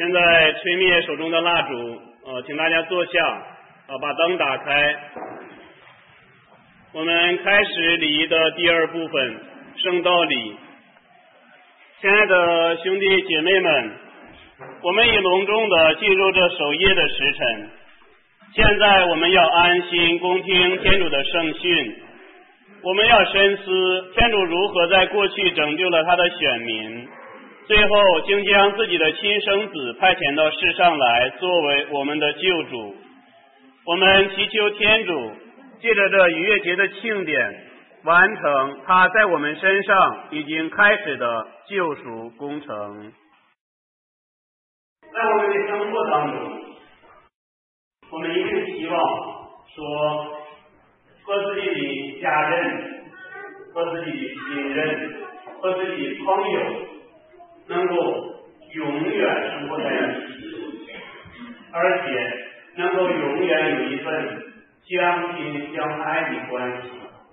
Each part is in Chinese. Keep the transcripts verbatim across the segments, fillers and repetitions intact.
现在吹灭手中的蜡烛，呃，请大家坐下，呃，把灯打开。我们开始礼仪的第二部分，圣道礼。亲爱的兄弟姐妹们，我们已隆重的进入这守夜的时辰，现在我们要安心恭听天主的圣训，我们要深思天主如何在过去拯救了他的选民，最后竟将自己的亲生子派遣到世上来作为我们的救主。我们祈求天主借着这逾越节的庆典，完成他在我们身上已经开始的救赎工程。在我们的生活当中，我们一定希望说和自己的家人、和自己的亲人、和自己的朋友能够永远生活在一起，而且能够永远有一份相亲相爱的关系。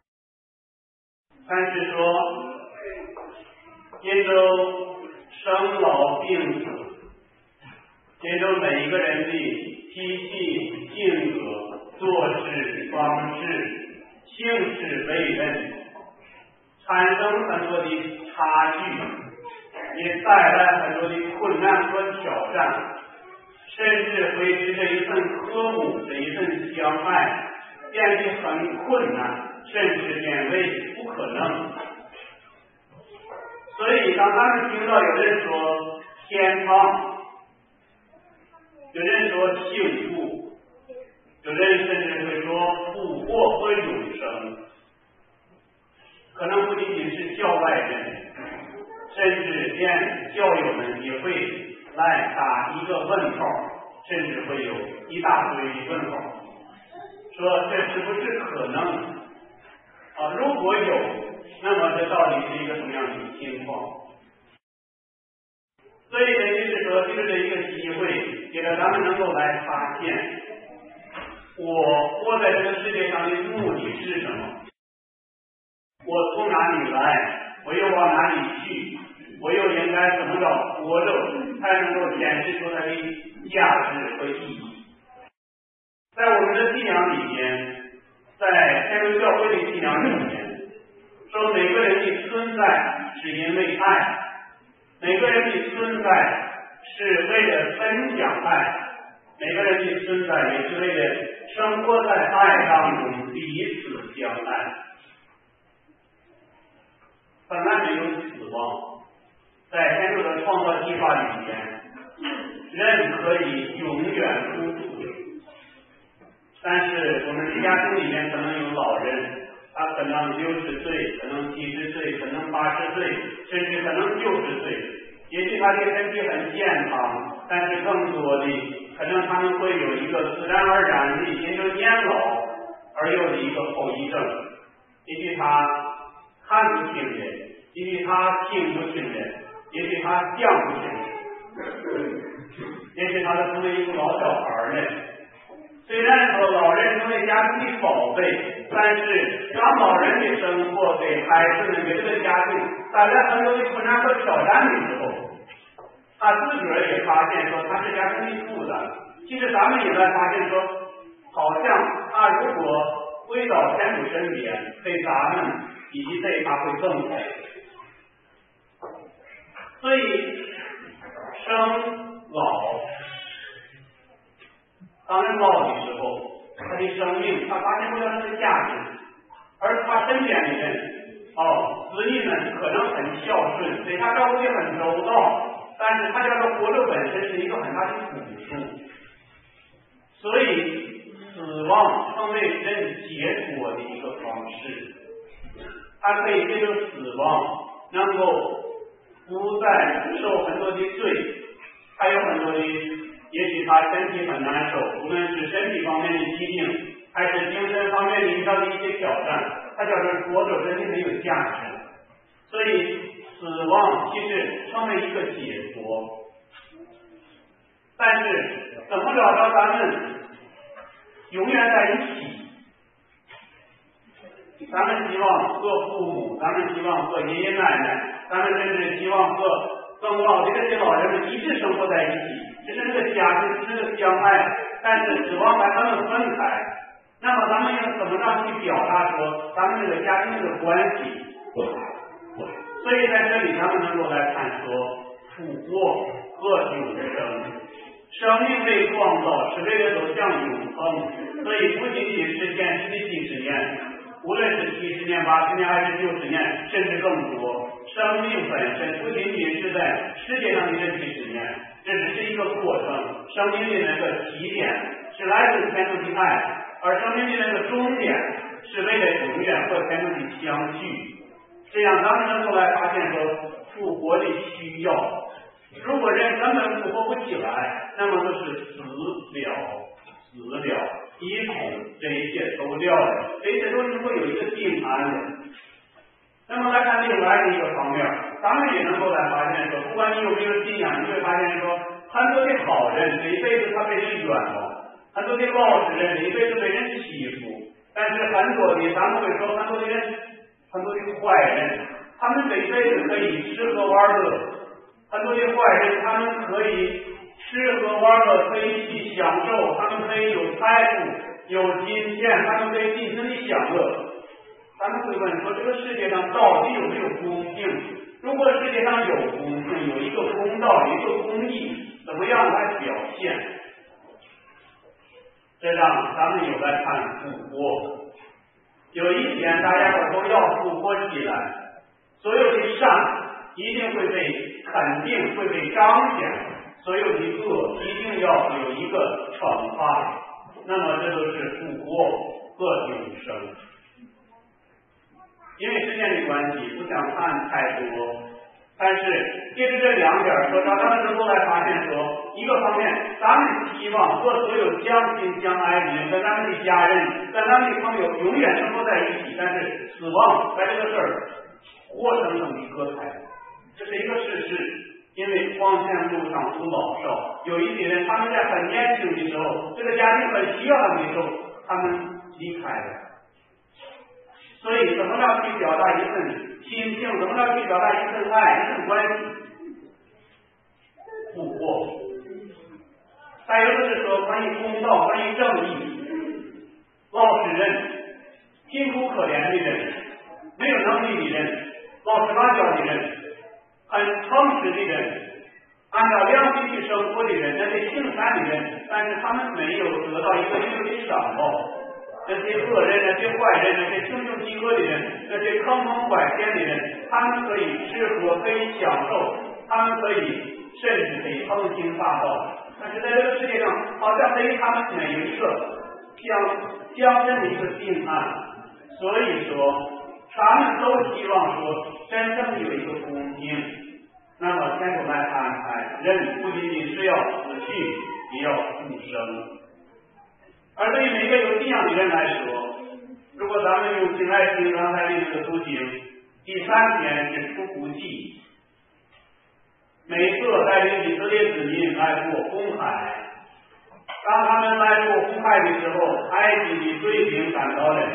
但是说接受生老病死，接受每一个人的脾气、性格、做事方式、行事为人，产生很多的差距，也带来很多的困难和挑战，甚至会使这一份和睦、这一份相爱变得很困难，甚至变为不可能。所以当他们听到有人说天堂，有人说幸福，有人甚至会说复活和永生，可能不仅仅是教外人，甚至连教友们也会来打一个问号，甚至会有一大堆的问号，说这是不是可能啊？如果有，那么这到底是一个什么样的情况？所以等于是说，借着一个机会，给了咱们能够来发现，我活在这个世界上的目的是什么？我从哪里来？我又往哪里去？我又应该怎么着活着，才能够显示出它的价值和意义？在我们的信仰里边，在天主教会的信仰里面，说每个人的存在是因为爱，每个人的存在是为了分享爱，每个人的存在也是为了生活在爱当中，彼此相爱。本来没有死亡，在天主的创造计划里面，人可以永远不死。但是我们的家庭里面可能有老人，他可能六十岁，可能七十岁，可能八十岁，甚至可能九十岁。也许他的身体很健康，但是更多的可能他们会有一个自然而然的因着年老而有的一个后遗症。也许他看不清人，也许他听不清人，也许他讲不清人，也许他就成为一个老小孩呢。虽然说老人成为家庭的宝贝，但是当老人的生活给孩子们、给这个家庭带来很多的困难和挑战的时候，他自个儿也发现说他是家庭的负担。其实咱们也在发现说，好像他如果回到天主身边，对咱们以及对他会更好。所以生老，当人老的时候，他的生命他发现不了他的价值，而他身边的人，哦，子女们可能很孝顺，对他照顾得很周到，但是他叫做活着本身是一个很大的苦处。所以死亡成为人解脱的一个方式，他可以借着死亡能够不再受很多的罪，还有很多的，也许他身体很难受，无论是身体方面的疾病，还是精神方面遇到的一些挑战，他叫做活着真的很有价值。所以死亡其实成为一个解脱。但是怎么找到咱们永远在一起？咱们希望和父母，咱们希望和爷爷奶奶，咱们甚至希望和跟老的这些老人们一直生活在一起，只是这个家庭是个相爱，但是死亡把他们分开。那么咱们要怎么样去表达说咱们这个家庭的关系？所以在这里咱们能够来看说复活和永生。生命被创造是为了走向永恒，所以不仅仅是现实的几十年，无论是七十年、八十年还是九十年，甚至更多，生命本身不仅仅是在世界上的这几十年，这只是一个过程。生命的那个起点是来自天主的爱，而生命的那个终点是为了永远和天主的相聚。这样咱们能够来发现说复活的需要。如果人根本复活不起来，那么就是死了，死了，一空，这一切都了了，这一切都是会有一个定安的。那么来看另外的一个方面，咱们也能够来发现说，不管你有没有信仰，你会发现说，很多的好人这一辈子他被人冤枉，很多的老实人这一辈子被人欺负，但是很多的咱们会说，很多的人，很多的坏人，他们这一辈子可以吃喝玩乐。很多的坏人，他们可以吃喝玩乐，可以去享受，他们可以有财富、有金钱，他们可以尽情的享乐。咱们会问说，这个世界上到底有没有公平？如果世界上有公平，有一个公道，有一个公义，怎么样来表现？这让咱们有来看复活。有一天，大家伙都要复活起来，所有的善一定会被肯定会被彰显，所有的恶一定要有一个惩罚。那么这都是复活和永生。因为时间的关系，不想看太多，但是借着这两点说，让咱们能够来发现说，一个方面，咱们希望和所有相亲相爱的人，跟咱们的家人，跟咱们的朋友永远生活在一起，但是死亡在这个事儿活生生的割开。这是一个事实，因为光线路上无老少，有一些人他们在很年轻的时候，这个家庭很需要他们的时候，他们离开了。所以怎么样去表达一份亲情，怎么样去表达一份爱，一份关系？复活。再有就是说关于公道，关于正义，老实人、贫苦可怜的人、没有能力的人、老实巴交的人、很诚实的人，按照良心去生活的人，那些行善的人，但是他们没有得到一个应有的赏报。那些恶人、那些坏人、那些穷凶极恶的人、那些坑蒙拐骗的人，他们可以吃喝，可以享受，他们可以甚至可以横行霸道。但是在这个世界上，好像对于他们没有一个相相应的一个定案。所以说，他们都希望说，真正有一个公平。那么天主来安排，人不仅仅是要死去，也要复生。而对于每个有信仰的人来说，如果咱们用敬爱心刚才那个读经，第三天是出谷记，每个带领以色列子民来过红海。当他们来过红海的时候，埃及的水兵赶到了，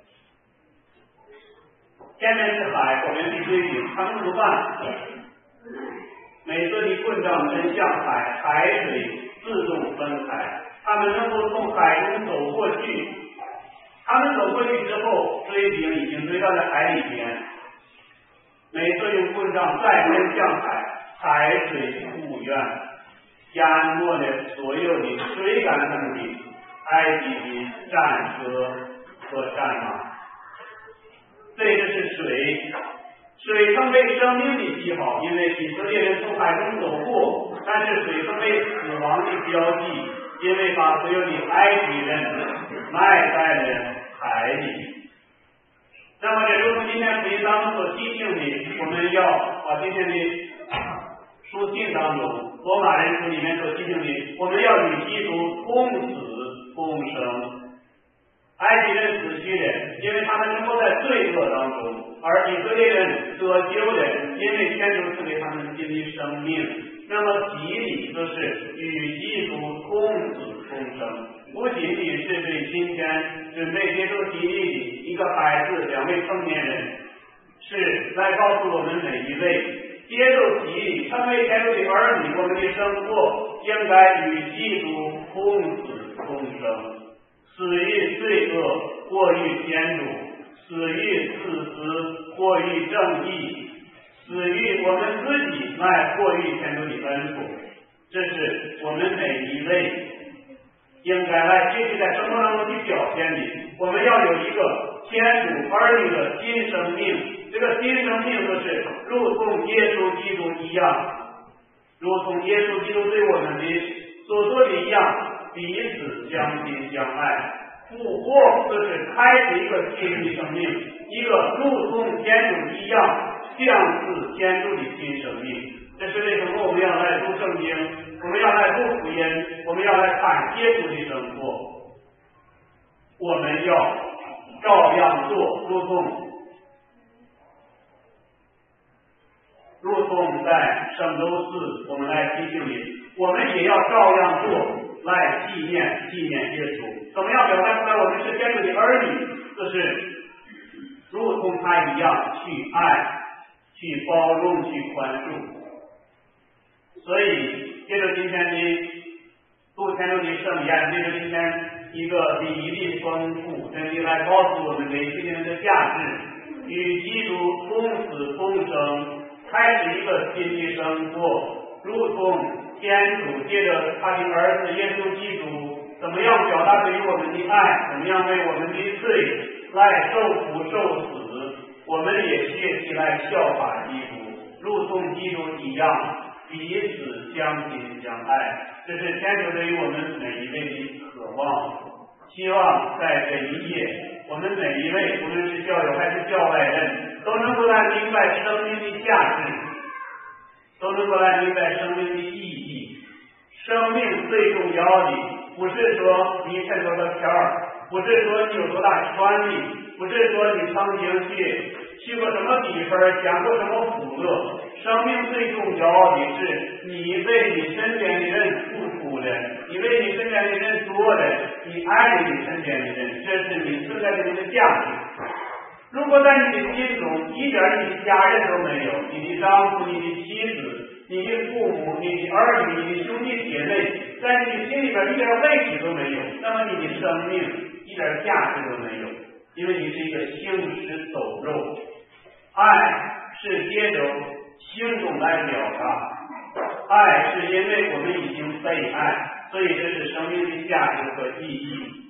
前面是海，后面是水兵，他们怎么办？每个的棍杖伸向海，海水自动分开。他们能够从海中走过去，他们走过去之后，水兵已经追到了海里边。每次用棍杖再伸向海，海水复原，淹没了所有的水感能力，埃及的战车和战马。这就是水，水成为生命的记号，因为以色列人从海中走过，但是水成为死亡的标记。因为把所有的埃及人埋在了海里。那么这就是今天福音当中所提醒的，我们要把今天的书信当中罗马人书里面所提醒的，我们要与基督同死共生。埃及人死去了，因为他们生活在罪恶当中，而以色列人得救了，因为天主赐给他们新的生命。那么洗礼就是与基督同子同生，不仅仅是对今天准备接受洗礼的一个孩子、两位成年人，是来告诉我们每一位， 接受洗，成为天主的儿女，我们的生活应该与基督同死同生，死于罪恶，活于天主，死于自私，活于正义，死于我们自己，来活于天主的恩宠。这是我们每一位应该来学习在生活当中的表现里。我们要有一个天主儿女的新生命，这个新生命就是如同耶稣基督一样，如同耶稣基督对我们的所做的一样，彼此相亲相爱。复活就是开始一个新的生命，一个如同天主一样相似天主的新生命。这是为什么我们要来读圣经，我们要来读福音，我们要来看耶稣的生活。我们要照样做，如同如同在圣周四我们来提醒你，我们也要照样做，来纪念纪念耶稣。怎么样表达出来我们是天主的儿女？就是如同他一样去爱，去包容，去宽恕。所以借着今天的读天主的圣言，借着今天一个礼仪的丰富，真的来告诉我们每一个人的价值，与基督同死同生，开始一个新的生活，如同天主借着他的儿子耶稣基督，怎么样表达对于我们的爱，怎么样为我们的罪来受苦受死，我们也学习来效法基督，如同基督一样彼此相亲相爱。这是天主对于我们每一位的渴望。希望在这一夜，我们每一位无论是教友还是教外人，都能够来明白生命的价值，都能够来明白生命的意义。生命最重要的不是说你挣多少钱儿，不是说你有多大权利，不是说你曾经去去过什么地方，享过什么福乐。生命最重要的是你为你身边的人付出的，你为你身边的人做的，你爱你身边的人，这是你存在中的价值。如果在你的心中一点你的家人都没有，你的丈夫、你的妻子、你的父母、你的儿女、你的兄弟姐妹，在你的心里边一点位置都没有，那么你的生命一点价值都没有，因为你是一个行尸走肉。爱是借着行动来表达，爱是因为我们已经被爱，所以这是生命的价值和意义。